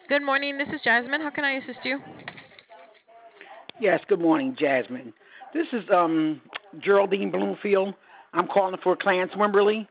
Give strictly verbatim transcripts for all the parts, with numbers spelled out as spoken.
Good morning. This is Jasmine. How can I assist you? Yes, good morning, Jasmine. This is um Geraldine Bloomfield. I'm calling for Clarence Wimberly,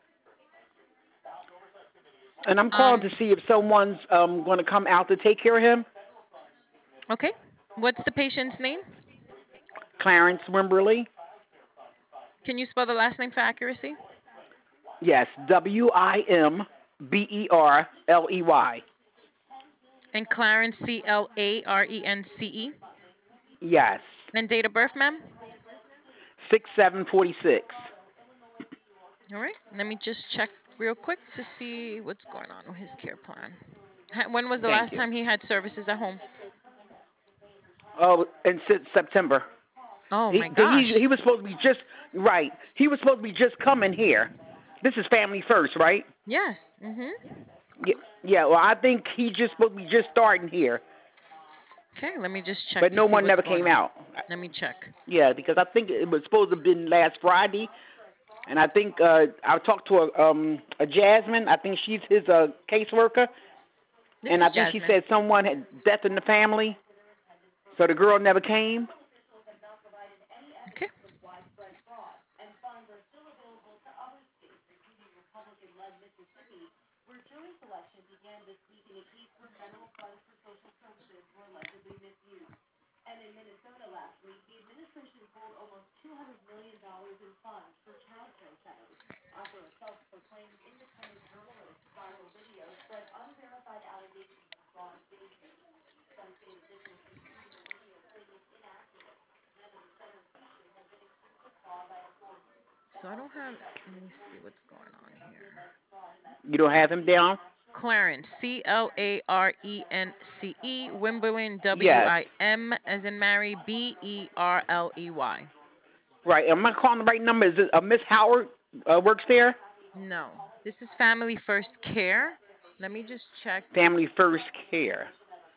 and I'm calling to Um, see if someone's um going to come out to take care of him. okay. What's the patient's name? Clarence Wimberly. Can you spell the last name for accuracy? Yes, W I M B E R L E Y. And Clarence, C L A R E N C E. Yes, And date of birth, ma'am? six seven forty six. All right. Let me just check real quick to see what's going on with his care plan. Ha- When was the Thank last you. time he had services at home? Oh, in Se- September. Oh, He my he gosh. he was supposed to be just right. He was supposed to be just coming here. This is Family First, right? Yes. Mm-hmm. Yeah, yeah. Well, I think he just supposed to be just starting here, Okay. Let me just check but to no see one what's never going came on. out. Let me check. Yeah, because I think it was supposed to have been last Friday, and I think uh, I talked to a um a Jasmine. I think she's his uh caseworker, This and I is think she Jasmine. said someone had death in the family, so the girl never came. Okay. So I don't have. Let me see what's going on here. You don't have him down? Clarence, C L A R E N C E, Wimbledon, W Yes. I M as in Mary, B E R L E Y. Right. Am I calling the right number? Is it uh, Miss Howard uh, works there? No, this is Family First Care. Let me just check to Family see. First Care.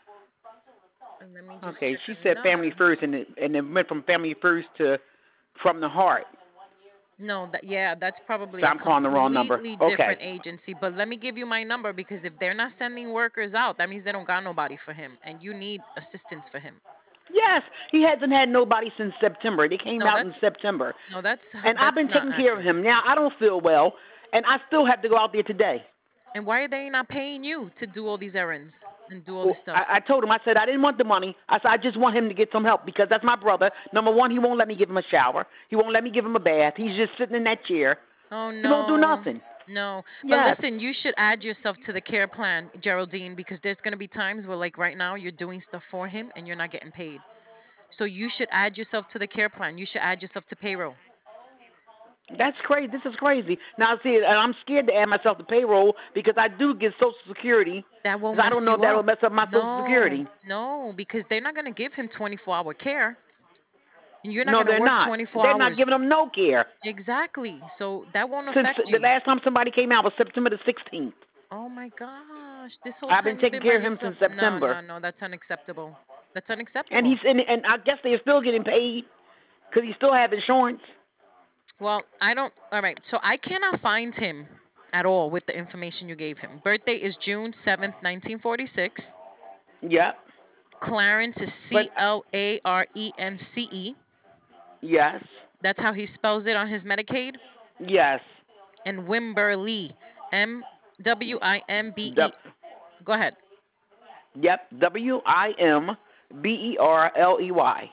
And let me just Okay, check she said Family another. First, and it and it went from Family First to From the Heart. No, that yeah, that's probably So a I'm calling the wrong number. completely Okay. different agency. But let me give you my number because if they're not sending workers out, that means they don't got nobody for him, and you need assistance for him. Yes, he hasn't had nobody since September. They came No, out in that's September, no, that's and I've that's been not taking care of accurate. him. Now I don't feel well, and I still have to go out there today. And why are they not paying you to do all these errands and do all Well, this stuff? I, I told him, I said I didn't want the money. I said I just want him to get some help because that's my brother. Number one, he won't let me give him a shower. He won't let me give him a bath. He's just sitting in that chair. Oh He won't do no. nothing. No. But Yes, listen, you should add yourself to the care plan, Geraldine, because there's going to be times where like right now you're doing stuff for him and you're not getting paid. So you should add yourself to the care plan. You should add yourself to payroll. that's crazy. This is crazy. Now see, and I'm scared to add myself to payroll because I do get Social Security. That won't Because I don't mess know if you that will up. mess up my Social No. Security. No, because they're not going to give him twenty-four hour care and you're not No, going to they're work not. twenty-four They're not hours. giving them no care. Exactly. So that won't Since affect the you. last time somebody came out was September the sixteenth. Oh my gosh. This whole I've been time you've taking been by care of him yourself. since No, September. no, no. That's unacceptable. That's And he's unacceptable. in, and I guess they're still getting paid because he still have insurance. Well, I don't. All right. So I cannot find him at all with the information you gave him. Birthday is June seventh, nineteen forty-six. Yep. Clarence is But C L A R E N C E. yes, That's how he spells it on his Medicaid. yes. And Wimberly, M W I M B E. The, Go ahead. yep. W I M B E R L E Y.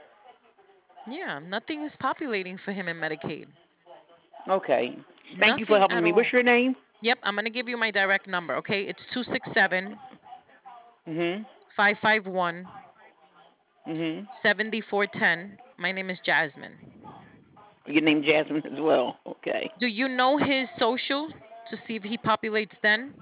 Yeah, nothing is populating for him in Medicaid. Okay. Thank you for Nothing helping at me. What's all. your name? Yep, I'm going to give you my direct number, okay? It's two six seven, Mhm. five five one, Mhm. seven four one zero. My name is Jasmine. Your name Jasmine as well. Okay. Do you know his social to see if he populates then?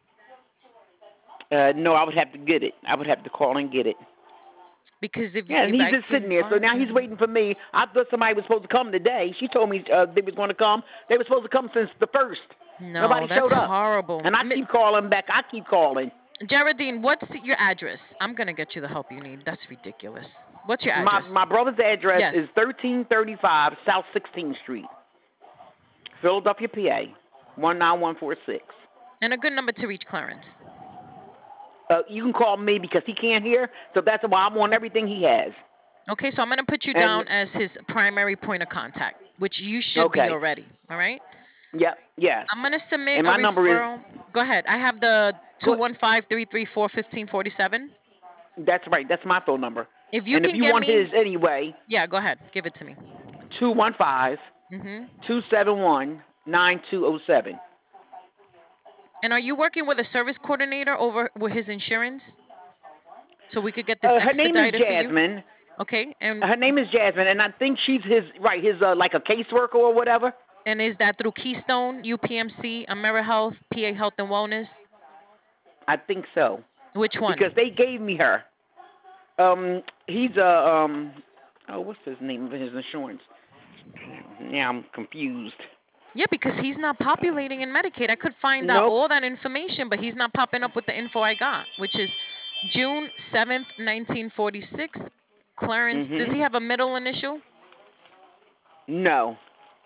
Uh, no, I would have to get it. I would have to call and get it. Because if Yeah, and if he's I just can sitting there. So find now he's him. waiting for me. I thought somebody was supposed to come today. She told me uh, they was going to come. They were supposed to come since the first. No, Nobody that's showed up. horrible. And I Mi- keep calling back. I keep calling. Geraldine, what's your address? I'm gonna get you the help you need. That's ridiculous. What's your My address? my brother's address is Yes. thirteen thirty-five South sixteenth Street, Philadelphia, P A, one nine one four six. And a good number to reach Clarence. Uh, you can call me because he can't hear, so that's why I'm on everything he has. Okay, so I'm going to put you And down as his primary point of contact, which you should be okay, already. All right. yep, yes. I'm going to submit And a my number is referral. Go ahead. I have the two good. one five, three three four, one five four seven. That's right. That's my phone number. If you And if can you get want me, his anyway, yeah, go ahead. Give it to me. two one five, Hmm. two seven one, nine two zero seven. And are you working with a service coordinator over with his insurance so we could get this Uh, her name is expedited for you? Jasmine. Okay. And Her name is Jasmine, and I think she's his right, his uh, like a caseworker or whatever. and is that through Keystone, U P M C, AmeriHealth, P A Health and Wellness? I think so Which because one? they gave me her. Um, he's a um, oh, what's his name of his insurance? Now I'm confused. Yeah, because he's not populating in Medicaid. I could find out Nope. all that information, but he's not popping up with the info I got, which is June seventh, nineteen forty-six. Clarence, does Mhm. he have a middle initial? No.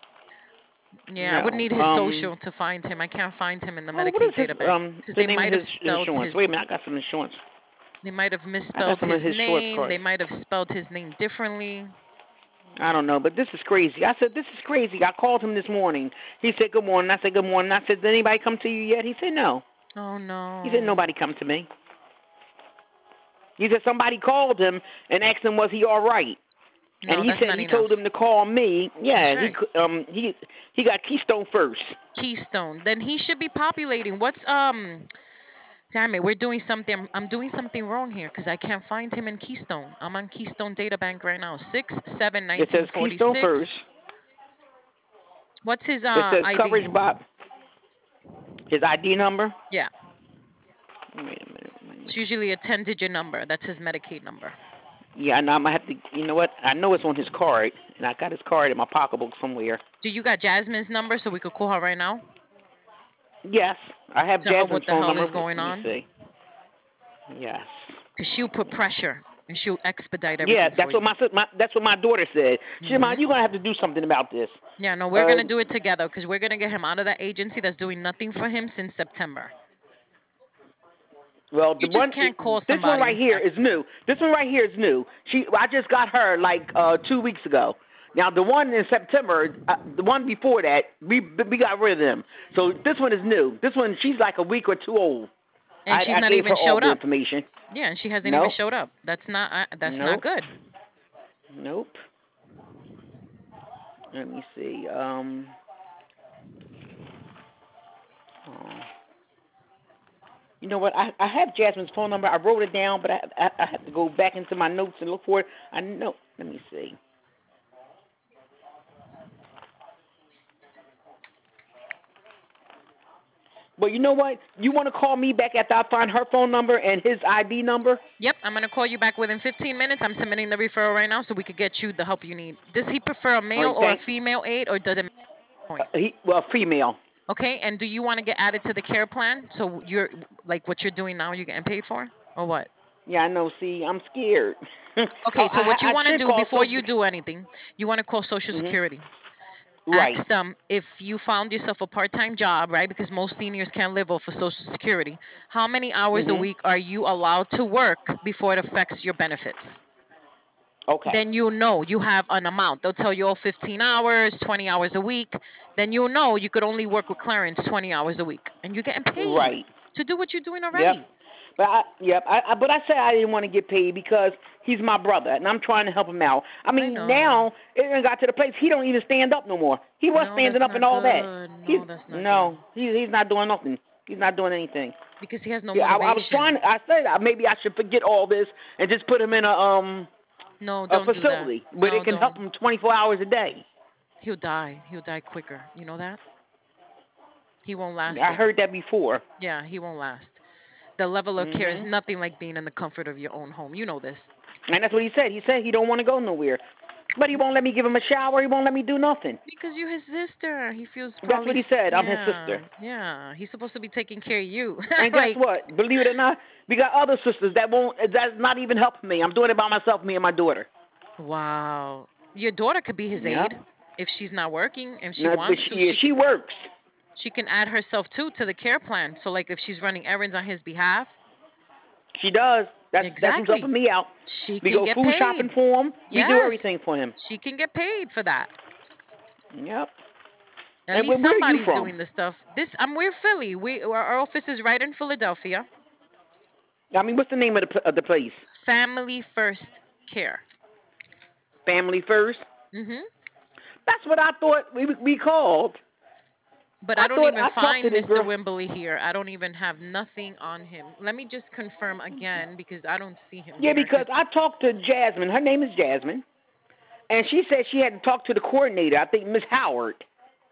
Yeah, I would No. need his Um. social to find him. I can't find him in the Oh, what is Medicaid his data bank um because the they name of might have his spelled insurance? Wait his a minute, I got some insurance. they might have I got misspelled some of his his short name. They cards. might have spelled his name differently. I don't know, but this is crazy. I said, this is crazy. I called him this morning. He said, good morning. I said, good morning. I said, did anybody come to you yet? He said, no. Oh He said, no. nobody come to me. He said, somebody called him and asked him, was he all right? And No, he that's said not he told him enough. to call me. That's Yeah, he right. um he he got Keystone first. Keystone. Then he should be populating. What's um damn it, we're doing something. I'm, I'm doing something wrong here because I can't find him in Keystone. I'm on Keystone Data Bank right now. six seven It says nineteen forty Keystone first. six. What's his It uh says I D? coverage by his I D number. Yeah, Wait a minute. Wait a it's minute. usually a ten digit number. That's his Medicaid number. Yeah, now I'm gonna have to. You know what? I know it's on his card, and I got his card in my pocketbook somewhere. Do you got Jasmine's number so we could call her right now? Yes, I have Tell her Jasmine's what the phone hell number. is Let going me on. see. Yes. Because she'll put pressure and she'll expedite Yeah, everything for that's what you. my, sis- my that's what my daughter said. She said, "Mom, Hmm. you're gonna have to do something about this." Yeah, no, we're Uh, going to do it together because we're going to get him out of that agency that's doing nothing for him since September. well, You the just one, can't call this one somebody right and here is text. new. This one right here is new. She, I just got her like uh two weeks ago. Now the one in September, uh, the one before that, we we got rid of them. So this one is new. This one, she's like a week or two old. And I she's I not gave even her all showed the up. information. Yeah, and she hasn't even Nope, showed up. That's not uh, that's not nope, good. nope. Let me see. Um. Oh. You know what? I I have Jasmine's phone number. I wrote it down, but I I, I have to go back into my notes and look for it. I know. Let me see. Well, you know what? You want to call me back after I find her phone number and his I D number? Yep, I'm gonna call you back within fifteen minutes. I'm submitting the referral right now so we could get you the help you need. Does he prefer a All male right, or a thank. female aide, or does it Uh, point? he well, female. Okay, and do you want to get added to the care plan? So you're like what you're doing now, you're getting paid for, or what? Yeah, I know. See, I'm scared. I, Okay, so I what you I want to should do call before Social you Security. do anything, you want to call Social Mhm. Security. Right. Ask them if you found yourself a part-time job, right? Because most seniors can't live off of Social Security. How many hours a Mhm. week are you allowed to work before it affects your benefits? Okay. Then you know you have an amount. They'll tell you, oh, fifteen hours, twenty hours a week. Then you'll know you could only work with Clarence twenty hours a week. And you're getting paid Right. to do what you're doing Yep. already. But I, yep. I, I, but I said I didn't want to get paid because he's my brother, and I'm trying to help him out. I I mean, know. now it done got to the place he don't even stand up no more. He was No, standing that's up and not all that. good. He's No, that's not good. no, he's he's not doing nothing. He's not doing anything. Because he has no Yeah, I, I was trying. motivation. I said uh, maybe I should forget all this and just put him in a um No, a don't do that. facility where they No, can help don't. him twenty-four hours a day. He'll die. He'll die quicker. You know that? He won't last I it. heard that before. Yeah, he won't last. The level of care is Mhm. nothing like being in the comfort of your own home. You know this. And that's what he said. He said he don't want to go nowhere, but he won't let me give him a shower. He won't let me do nothing. Because you're his sister. He feels That's probably, what he s- said. I'm his sister. yeah, yeah. He's supposed to be taking care of you. And guess Like, what? Believe it or not, we got other sisters that won't. That's not even helping me. I'm doing it by myself, me and my daughter. wow. Your daughter could be his Yep. aide if she's not working. If she No, but wants to, she, yeah, she she could works. she can add herself too to the care plan. So like if she's running errands on his behalf, She does. That's that's who's Exactly. helping me out. She We can go get food shopping paid. for him. We do Yes. everything for him. She can get paid for that. Yep. At And least where, where are you somebody's from? doing the stuff. This I'm we're Philly. We our our office is right in Philadelphia. I mean, what's the name of the pl- of the place? Family First Care. Family First. Mhm. That's what I thought we we called. But I I don't thought even I talked to find this mister girl. Wimberly here. I don't even have nothing on him. Let me just confirm again because I don't see him Yeah, here. because 'Cause- I talked to Jasmine. Her name is Jasmine, and she said she had to talk to the coordinator. I think Miss Howard.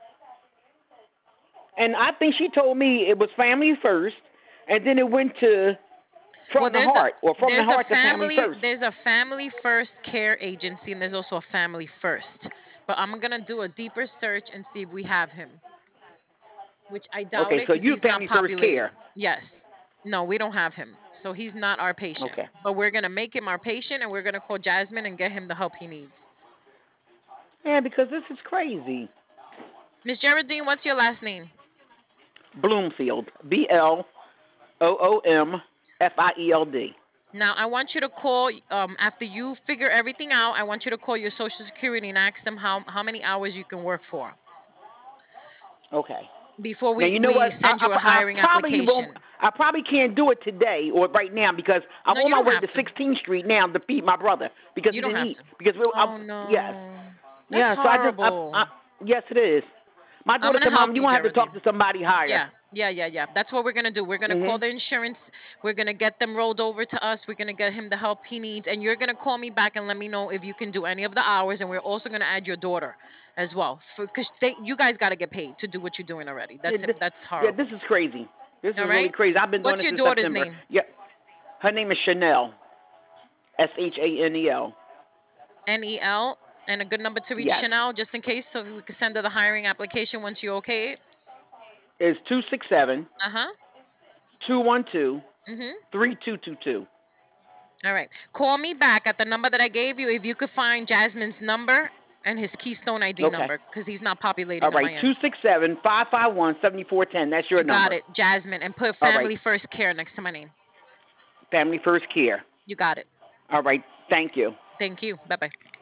And I think she told me it was Family First, and then it went to well, From the there's a Heart, or From the there's a Heart to Family family First. there's a family first care agency and there's also a family first. But I'm gonna do a deeper search and see if we have him, which I doubt Okay, it so because you're he's not Family First populated. Care. Yes. No, we don't have him. So he's not our patient. Okay. But we're gonna make him our patient and we're gonna call Jasmine and get him the help he needs. Yeah, because this is crazy. Miss Geraldine, what's your last name? Bloomfield. B L O O M F I E L D. Now I want you to call um after you figure everything out, I want you to call your social security and ask them how how many hours you can work for Okay. before Now we you know we what? I, send you a I, I hiring probably won't. application. I probably can't do it today or right now because I'm No, on you my don't way have to to. sixteenth Street now to feed my brother because You he don't didn't have eat. to. Because we, I, Oh yes, no. That's yeah. So I just, I, I, horrible. yes, it is. My I'm daughter gonna said, "Mom, help you you, won't have to talk Geraldine. to somebody higher." Yeah, yeah, yeah, yeah. That's what we're gonna do. We're gonna call Mhm. the insurance. We're gonna get them rolled over to us. We're gonna get him the help he needs, and you're gonna call me back and let me know if you can do any of the hours. And we're also gonna add your daughter as well, because they, you guys got to get paid to do what you're doing already. Yeah, That's this, that's yeah, this horrible. is crazy. This is All really right. crazy. I've been doing What's this your since daughter's September. name? Yeah, her name is Chanel. S H A N E L. N E L. And a good number to reach Yes, Chanel, just in case, so we can send her the hiring application once you okay it. is two six seven Uh huh. two one two Mhm. three two two two. All right. Call me back at the number that I gave you if you could find Jasmine's number and his Keystone I D Okay. number because he's not All populating on right, my two end. six seven five five one seventy four ten. That's your You got number. it, Jasmine, and put All right, Family First Care next to my name. Family First Care. You got it. All right, thank you. Thank you. Bye bye.